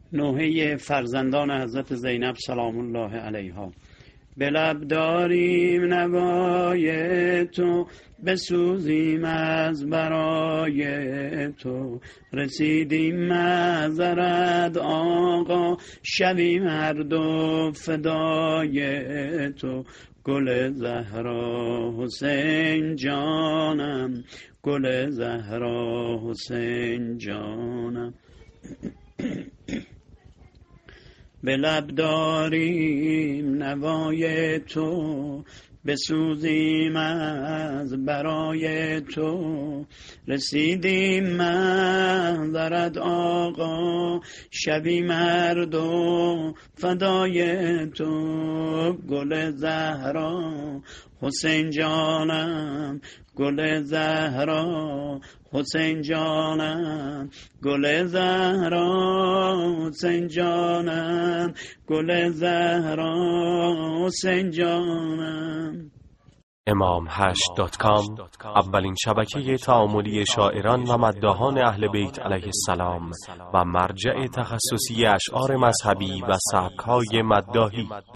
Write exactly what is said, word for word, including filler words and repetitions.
نوحه فرزندان حضرت زینب سلام الله علیها. به لب داریم نوای تو، بسوزیم از برای تو. رسیدیم معذرت آقا، شویم هر دو فدای تو. گل زهرا حسین جانم، گل زهرا حسین جانم. به لب داریم نوای تو، بسوزیم از برای تو. رسیدیم معذرت آقا، شبی مردم فدای تو. گل زهرا حسین جانم، گل زهرا حسین جانم. گل زهرا حسین جانم، گل زهرا حسین جانم. امام هشت دات کام اولین شبکه تعاملی شاعران و مداحان اهل بیت علیه السلام و مرجع تخصصی اشعار مذهبی و سبک‌های مداحی.